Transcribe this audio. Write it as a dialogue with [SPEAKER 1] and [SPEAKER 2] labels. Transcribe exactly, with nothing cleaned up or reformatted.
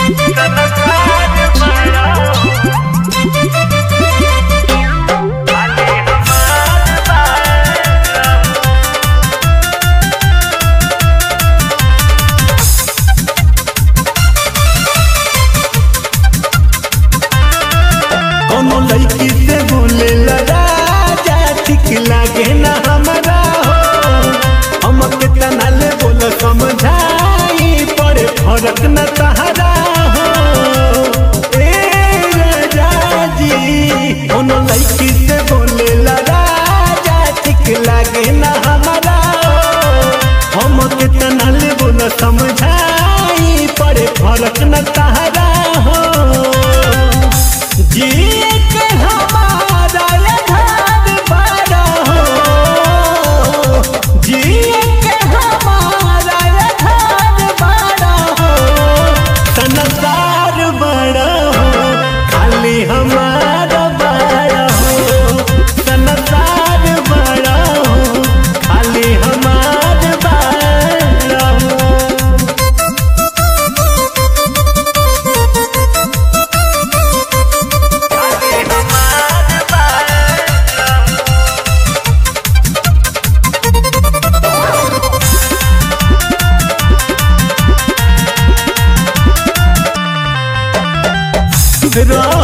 [SPEAKER 1] कोनो लड़की से बोले राजा ठीक लागे ना हमारा हो, हम कितना ले बोल समझाई पड़े फर्क न तहरा हो। ए राजा जी कोनो लड़की से बोले राजा ठीक लागे ना हमारा हो, हम कितना ले बोल समझाई पड़े फर्क न तहरा हो। जी के हमारा घर बड़ा हो, जी के हमारा घर बड़ा हो, संसार बड़ा हो खाली हमारा बड़ा हो, संसार बड़ा हो खाली हमारा बड़ा हो। रह